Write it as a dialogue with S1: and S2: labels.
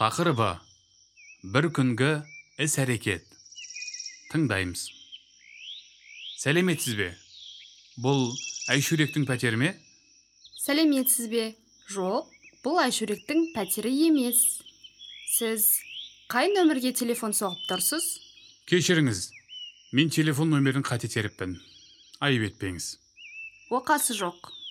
S1: Тақырыбы: бір күнгі іс-әрекет. Тыңдаймыз. Сәлеметсіз бе? Бұл Айшуректің пәтері ме?
S2: Сәлеметсіз бе? Жоқ, бұл Айшуректің пәтері емес. Сіз қай нөмірге телефон соғып тұрсыз?
S1: Кешіріңіз, мен телефон нөмерін қате теріппін. Айып етпеңіз.
S2: Оқасы жоқ.